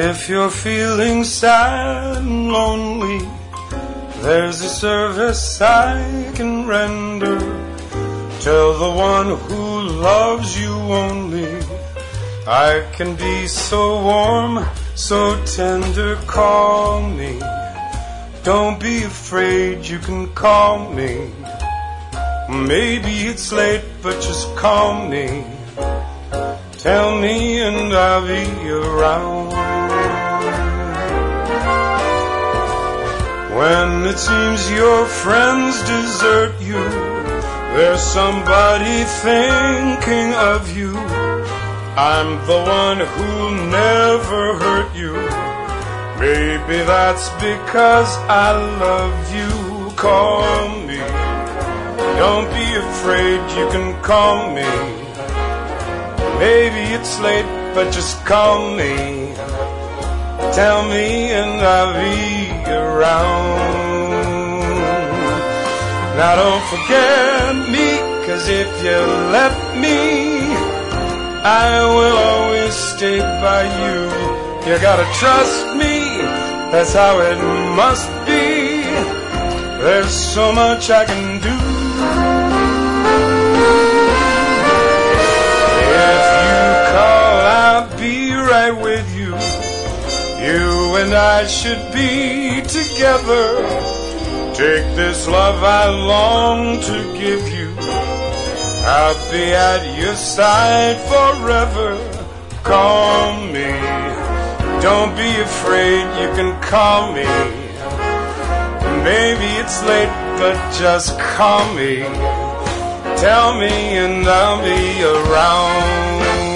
If you're feeling sad and lonely, there's a service I can render. Tell the one who loves you only, I can be so warm, so tender. Call me, don't be afraid, you can call me. Maybe it's late, but just call me. Tell me and I'll be around. When it seems your friends desert you, there's somebody thinking of you. I'm the one who'll never hurt you. Maybe that's because I love you. Call me, don't be afraid, you can call me. Maybe it's late, but just call me. Tell me and I'll be around. Now don't forget me, 'cause if you let me, I will always stay by you. You gotta trust me, that's how it must be. There's so much I can do. If you call, I'll be right with you. You and I should be together. Take this love I long to give you. I'll be at your side forever. Call me, don't be afraid, you can call me. Maybe it's late, but just call me. Tell me and I'll be around.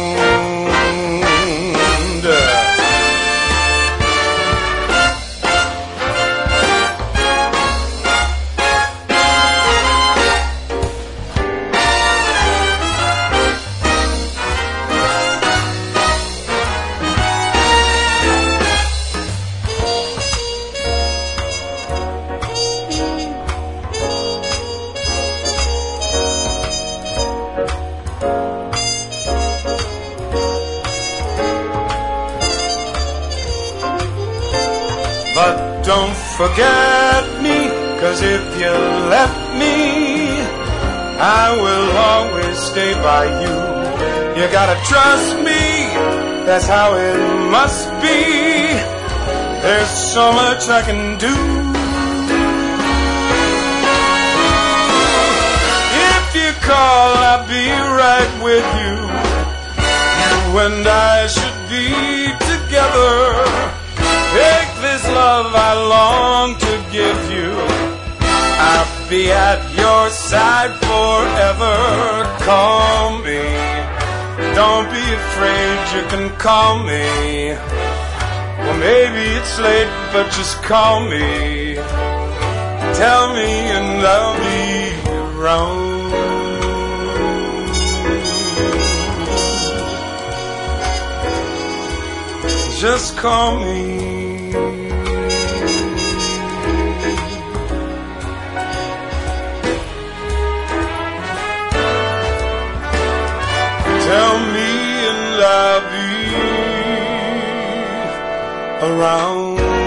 But don't forget me, 'cause if you let me, I will always stay by you. You gotta trust me, that's how it must be. There's so much I can do. If you call, I'll be right with you. You and I should be together. Take this love I long to give you. I'll be at your side forever. Call me, don't be afraid, you can call me. Well, maybe it's late, but just call me. Tell me and I'll be around. Just call me. Tell me and I'll be around.